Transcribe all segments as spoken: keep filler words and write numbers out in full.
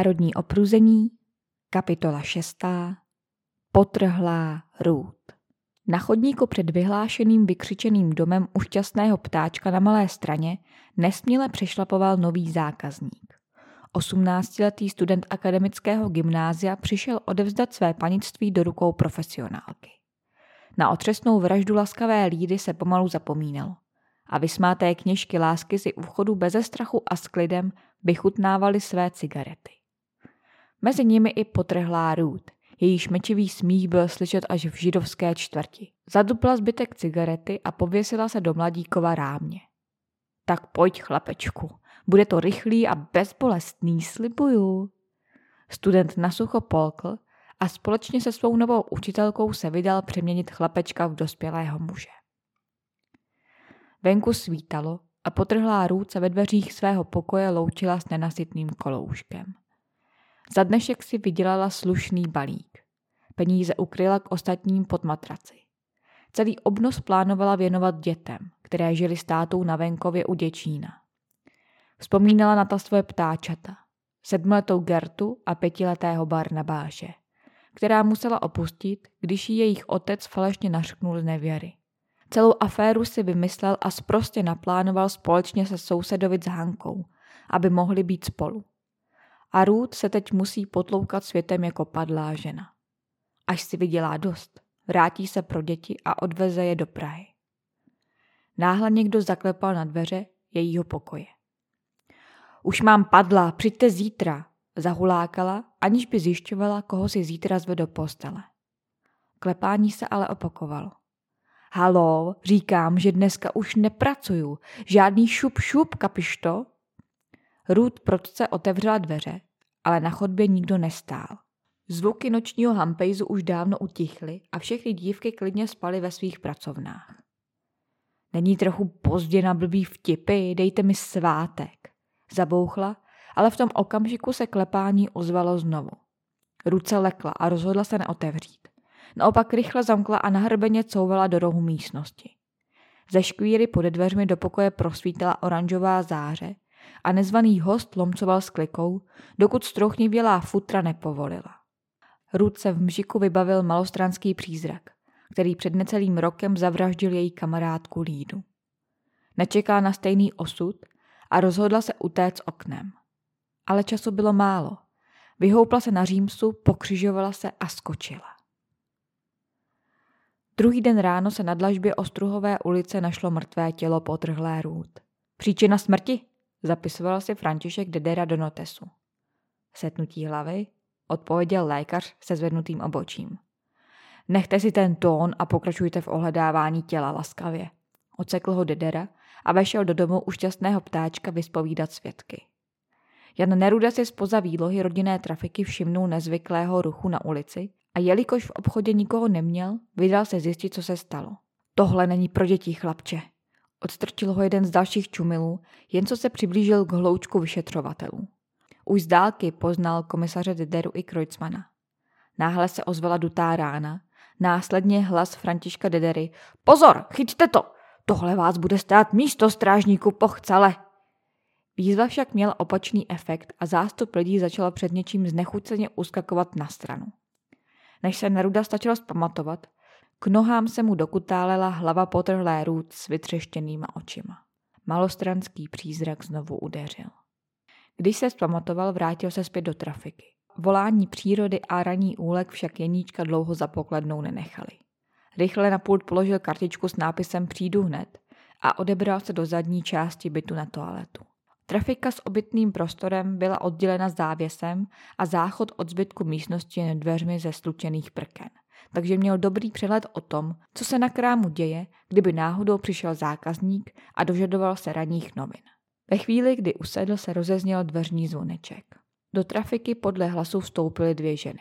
Národní opruzení, kapitola šestá. Potrhlá Ruth. Na chodníku před vyhlášeným vykřičeným domem u šťastného ptáčka na Malé Straně nesměle přešlapoval nový zákazník. Osmnáctiletý student akademického gymnázia přišel odevzdat své panictví do rukou profesionálky. Na otřesnou vraždu laskavé Lídy se pomalu zapomínalo a vysmáté kněžky lásky si u vchodu beze strachu a s klidem vychutnávaly své cigarety. Mezi nimi i potrhlá Ruth, jejíž mečivý smích byl slyšet až v židovské čtvrti. Zadupla zbytek cigarety a pověsila se do mladíkova rámě. Tak pojď, chlapečku, bude to rychlý a bezbolestný, slibuju. Student nasucho polkl a společně se svou novou učitelkou se vydal přeměnit chlapečka v dospělého muže. Venku svítalo a potrhlá Ruth se ve dveřích svého pokoje loučila s nenasytným kolouškem. Za dnešek si vydělala slušný balík. Peníze ukryla k ostatním pod matraci. Celý obnos plánovala věnovat dětem, které žili s tátou na venkově u Děčína. Vzpomínala na ta svoje ptáčata, sedmletou Gertu a pětiletého Barnabáše, která musela opustit, když ji jejich otec falešně nařknul z nevěry. Celou aféru si vymyslel a sprostě naplánoval společně se sousedovit s Hankou, aby mohli být spolu. A Ruth se teď musí potloukat světem jako padlá žena. Až si vydělá dost, vrátí se pro děti a odveze je do Prahy. Náhle někdo zaklepal na dveře jejího pokoje. Už mám padla, přijďte zítra, zahulákala, aniž by zjišťovala, koho si zítra zve do postele. Klepání se ale opakovalo. Haló, říkám, že dneska už nepracuju, žádný šup šup, kapiš to? Ruth prudce otevřela dveře, ale na chodbě nikdo nestál. Zvuky nočního hampejzu už dávno utichly a všechny dívky klidně spaly ve svých pracovnách. Není trochu pozdě na blbý vtipy, dejte mi svátek. Zabouchla, ale v tom okamžiku se klepání ozvalo znovu. Ruth se lekla a rozhodla se neotevřít. Naopak rychle zamkla a nahrbeně couvala do rohu místnosti. Ze škvíry pod dveřmi do pokoje prosvítala oranžová záře a nezvaný host lomcoval s klikou, dokud strouchnivělá futra nepovolila. Ruth se v mžiku vybavil malostranský přízrak, který před necelým rokem zavraždil její kamarádku Lídu. Nečekala na stejný osud a rozhodla se utéct oknem. Ale času bylo málo. Vyhoupla se na římsu, pokřižovala se a skočila. Druhý den ráno se na dlažbě Ostruhové ulice našlo mrtvé tělo potrhlé Ruth. Příčina smrti? Zapisoval si František Dedera do notesu. Setnutí hlavy? Odpověděl lékař se zvednutým obočím. Nechte si ten tón a pokračujte v ohledávání těla laskavě. Odsekl ho Dedera a vešel do domu u šťastného ptáčka vyspovídat svědky. Jan Neruda si zpoza výlohy rodinné trafiky všimnul nezvyklého ruchu na ulici a jelikož v obchodě nikoho neměl, vydal se zjistit, co se stalo. Tohle není pro děti, chlapče. Odstrčil ho jeden z dalších čumilů, jen co se přiblížil k hloučku vyšetřovatelů. Už z dálky poznal komisaře Dederu i Kreutzmana. Náhle se ozvala dutá rána, následně hlas Františka Dedery. Pozor, chyťte to! Tohle vás bude stát místo, strážníku, pochcale! Výzva však měla opačný efekt a zástup lidí začala před něčím znechuceně uskakovat na stranu. Než se Neruda stačil zpamatovat, k nohám se mu dokutálela hlava potrhlé Ruth s vytřeštěnýma očima. Malostranský přízrak znovu udeřil. Když se zpamatoval, vrátil se zpět do trafiky. Volání přírody a ranní úlek však Jeníčka dlouho za pokladnou nenechali. Rychle na pult položil kartičku s nápisem Přijdu hned a odebral se do zadní části bytu na toaletu. Trafika s obytným prostorem byla oddělena závěsem a záchod od zbytku místnosti jen dveřmi ze slučených prken, takže měl dobrý přehled o tom, co se na krámu děje, kdyby náhodou přišel zákazník a dožadoval se ranních novin. Ve chvíli, kdy usedl, se rozezněl dveřní zvoneček. Do trafiky podle hlasu vstoupily dvě ženy.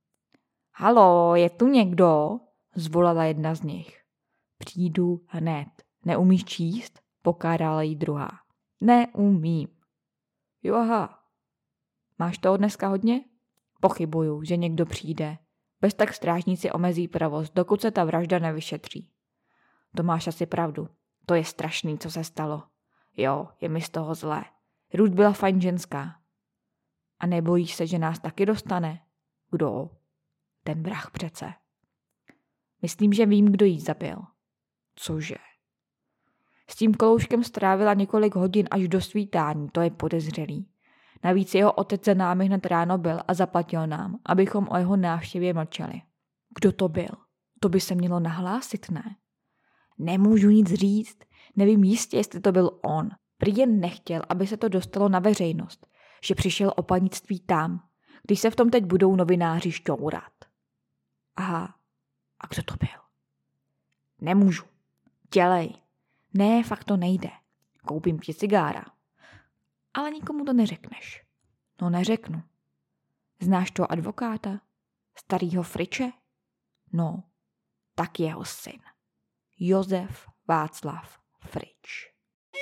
Haló, je tu někdo? Zvolala jedna z nich. Přijdu hned. Neumíš číst? Pokárala jí druhá. Neumím. Jo, aha. Máš toho dneska hodně? Pochybuju, že někdo přijde. Bez tak strážníci omezí provoz, dokud se ta vražda nevyšetří. To máš asi pravdu. To je strašný, co se stalo. Jo, je mi z toho zlé. Ruth byla fajn ženská. A nebojíš se, že nás taky dostane? Kdo? Ten vrah přece. Myslím, že vím, kdo jí zabil. Cože? S tím Kolouškem strávila několik hodin až do svítání, to je podezřelý. Navíc jeho otec za námi hned ráno byl a zaplatil nám, abychom o jeho návštěvě mlčeli. Kdo to byl? To by se mělo nahlásit, ne? Nemůžu nic říct, nevím jistě, jestli to byl on. Prý jen nechtěl, aby se to dostalo na veřejnost, že přišel o panictví tam, když se v tom teď budou novináři šťourat. Aha, a kdo to byl? Nemůžu. Dělej. Ne, fakt to nejde. Koupím ti cigára. Ale nikomu to neřekneš. No neřeknu. Znáš toho advokáta? Starýho Friče? No, tak jeho syn. Josef Václav Frič.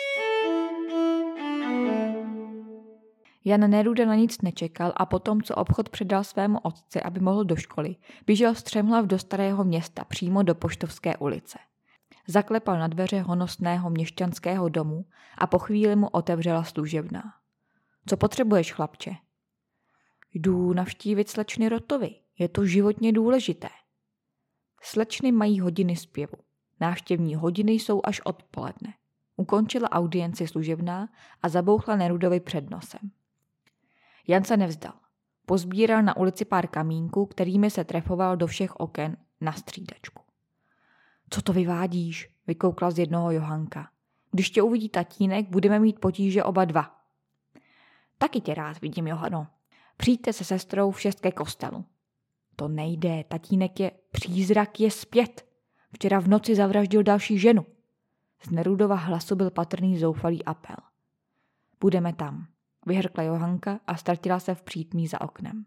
Jan Neruda na nic nečekal a potom, co obchod předal svému otci, aby mohl do školy, běžel střemhlav do starého města, přímo do Poštovské ulice. Zaklepal na dveře honosného měšťanského domu a po chvíli mu otevřela služebná. Co potřebuješ, chlapče? Jdu navštívit slečny Rotovy, je to životně důležité. Slečny mají hodiny zpěvu. Návštěvní hodiny jsou až odpoledne. Ukončila audienci služebná a zabouchla Nerudovi před nosem. Jan se nevzdal. Pozbíral na ulici pár kamínků, kterými se trefoval do všech oken na střídačku. Co to vyvádíš? Vykoukla z jednoho Johanka. Když tě uvidí tatínek, budeme mít potíže oba dva. Taky tě rád vidím, Johano. Přijďte se sestrou v šest ke kostelu. To nejde, tatínek je, přízrak je zpět. Včera v noci zavraždil další ženu. Z Nerudova hlasu byl patrný zoufalý apel. Budeme tam, vyhrkla Johanka a ztratila se v přítmí za oknem.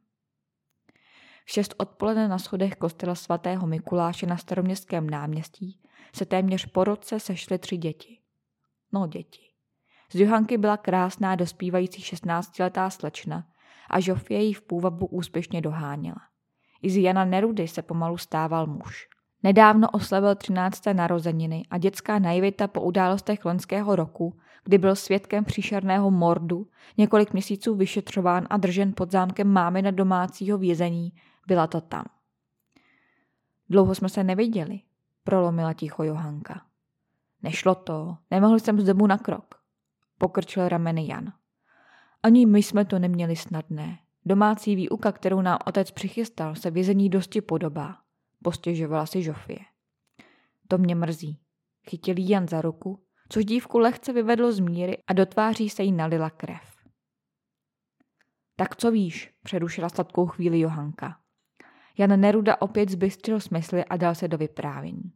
V šest odpoledne na schodech kostela svatého Mikuláše na Staroměstském náměstí se téměř po roce sešly tři děti. No děti. Z Johanky byla krásná dospívající šestnáctiletá slečna a Žofie ji v půvabu úspěšně doháněla. I z Jana Nerudy se pomalu stával muž. Nedávno oslavil třinácté narozeniny a dětská naivita po událostech loňského roku, kdy byl svědkem příšerného mordu, několik měsíců vyšetřován a držen pod zámkem mámina domácího vězení, byla to tam. Dlouho jsme se neviděli, prolomila ticho Johanka. Nešlo to, nemohl jsem z domu na krok, pokrčil rameny Jan. Ani my jsme to neměli snadné. Domácí výuka, kterou nám otec přichystal, se vězení dosti podobá. Postěžovala si Žofie. To mě mrzí. Chytil jí Jan za ruku, což dívku lehce vyvedlo z míry a do tváří se jí nalila krev. Tak co víš, přerušila sladkou chvíli Johanka. Jan Neruda opět zbystřil smysly a dal se do vyprávění.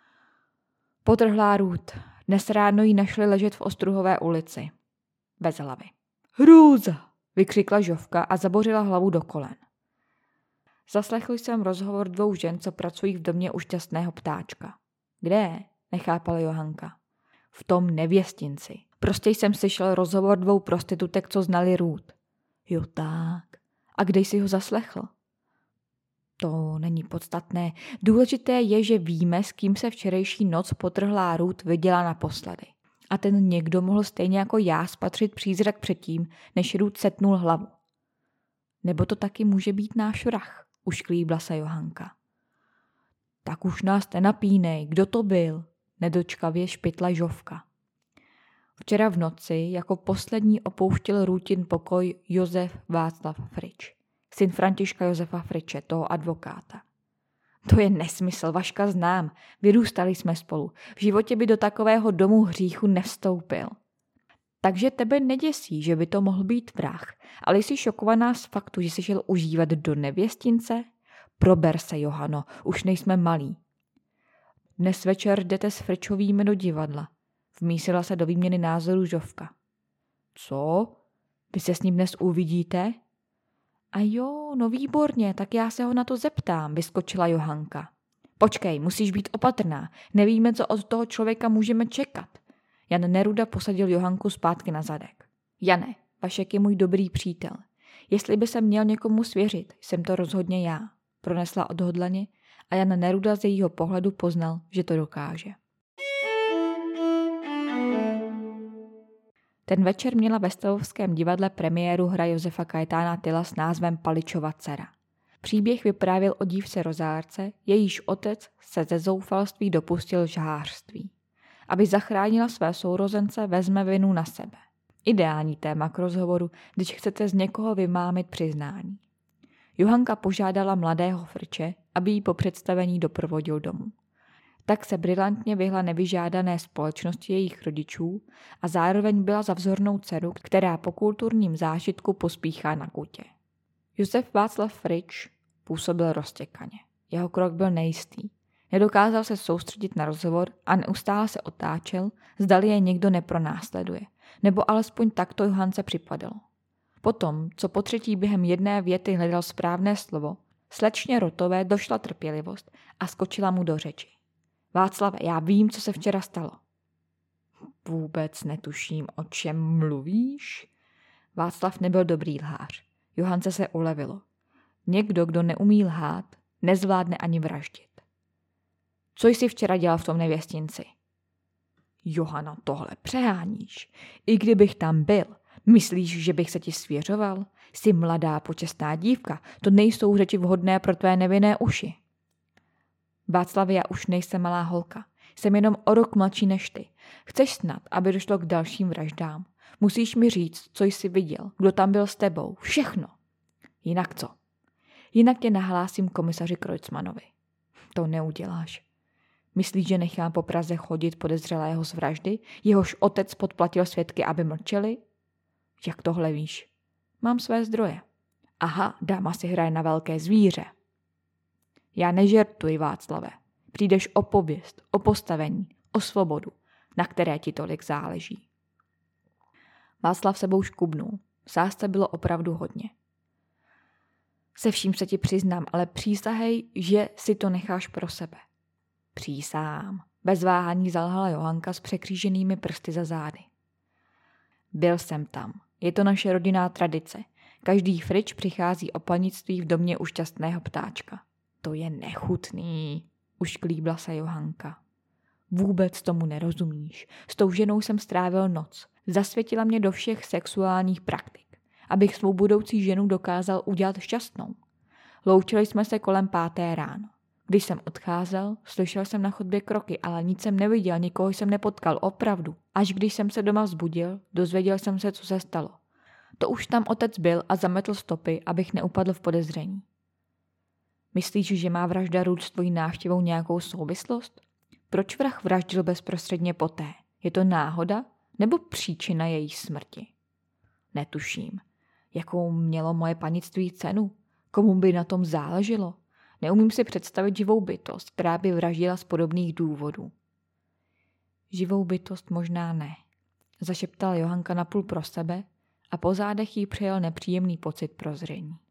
Potrhlá Rút. Dnes ráno ji našli ležet v Ostruhové ulici. Bez hlavy. Hrůza! Vykřikla Žofka a zabořila hlavu do kolen. Zaslechl jsem rozhovor dvou žen, co pracují v domě u šťastného ptáčka. Kde? Nechápala Johanka. V tom nevěstinci. Prostě jsem slyšel rozhovor dvou prostitutek, co znali Rút. Jo tak. A kde jsi ho zaslechl? To není podstatné. Důležité je, že víme, s kým se včerejší noc potrhlá Rút viděla naposledy. A ten někdo mohl stejně jako já spatřit přízrak předtím, než Rút setnul hlavu. Nebo to taky může být náš vrah, ušklíbla se Johanka. Tak už nás nenapínej, kdo to byl? Nedočkavě špitla Žofka. Včera v noci jako poslední opouštěl Růtin pokoj Josef Václav Frič, syn Františka Josefa Friče, toho advokáta. To je nesmysl, Vaška znám, vyrůstali jsme spolu, v životě by do takového domu hříchu nevstoupil. Takže tebe neděsí, že by to mohl být vrah, ale jsi šokovaná z faktu, že jsi šel užívat do nevěstince? Prober se, Johano, už nejsme malí. Dnes večer jdete s Fričovými do divadla. Vmísila se do výměny názorů Žofka. Co? Vy se s ním dnes uvidíte? A jo, no výborně, tak já se ho na to zeptám, vyskočila Johanka. Počkej, musíš být opatrná, nevíme, co od toho člověka můžeme čekat. Jan Neruda posadil Johanku zpátky na zadek. Jane, Vašek je můj dobrý přítel. Jestli by se měl někomu svěřit, jsem to rozhodně já, pronesla odhodlaně a Jan Neruda z jejího pohledu poznal, že to dokáže. Ten večer měla ve Stavovském divadle premiéru hra Josefa Kajetána Tyla s názvem Paličova dcera. Příběh vyprávěl o dívce Rozárce, jejíž otec se ze zoufalství dopustil žhářství. Aby zachránila své sourozence, vezme vinu na sebe. Ideální téma k rozhovoru, když chcete z někoho vymámit přiznání. Johanka požádala mladého Frče, aby jí po představení doprovodil domů. Tak se brilantně vyhla nevyžádané společnosti jejich rodičů a zároveň byla za vzornou dceru, která po kulturním zážitku pospíchá na kutě. Josef Václav Frič působil roztěkaně. Jeho krok byl nejistý. Nedokázal se soustředit na rozhovor a neustále se otáčel, zdali je někdo nepronásleduje, nebo alespoň takto Johance připadalo. Potom, co po třetí během jedné věty hledal správné slovo, slečně Rotové došla trpělivost a skočila mu do řeči. Václave, já vím, co se včera stalo. Vůbec netuším, o čem mluvíš? Václav nebyl dobrý lhář. Johance se ulevilo. Někdo, kdo neumí lhát, nezvládne ani vraždit. Co jsi včera dělal v tom nevěstinci? Johana, tohle přeháníš. I kdybych tam byl, myslíš, že bych se ti svěřoval? Jsi mladá, počestná dívka, to nejsou řeči vhodné pro tvé nevinné uši. Václavě, já už nejsem malá holka. Jsem jenom o rok mladší než ty. Chceš snad, aby došlo k dalším vraždám? Musíš mi říct, co jsi viděl, kdo tam byl s tebou. Všechno. Jinak co? Jinak tě nahlásím komisaři Kreutzmanovi. To neuděláš. Myslíš, že nechám po Praze chodit podezřelého z vraždy? Jehož otec podplatil svědky, aby mlčeli? Jak tohle víš? Mám své zdroje. Aha, dáma si hraje na velké zvíře. Já nežertuji, Václave. Přijdeš o pověst, o postavení, o svobodu, na které ti tolik záleží. Václav sebou škubnul. V sázce bylo opravdu hodně. Se vším se ti přiznám, ale přísahej, že si to necháš pro sebe. Přísahám. Bez váhání zalhala Johanka s překříženými prsty za zády. Byl jsem tam. Je to naše rodinná tradice. Každý Frič přichází o panictví v domě u šťastného ptáčka. To je nechutný, už klíbla se Johanka. Vůbec tomu nerozumíš. S tou ženou jsem strávil noc. Zasvětila mě do všech sexuálních praktik, abych svou budoucí ženu dokázal udělat šťastnou. Loučili jsme se kolem páté ráno. Když jsem odcházel, slyšel jsem na chodbě kroky, ale nic jsem neviděl, nikoho jsem nepotkal, opravdu. Až když jsem se doma vzbudil, dozvěděl jsem se, co se stalo. To už tam otec byl a zametl stopy, abych neupadl v podezření. Myslíš, že má vražda Růd s tvojí návštěvou nějakou souvislost? Proč vrah vraždil bezprostředně poté? Je to náhoda nebo příčina její smrti? Netuším. Jakou mělo moje panictví cenu? Komu by na tom záleželo? Neumím si představit živou bytost, která by vraždila z podobných důvodů. Živou bytost možná ne, zašeptala Johanka napůl pro sebe a po zádech jí přejel nepříjemný pocit prozření.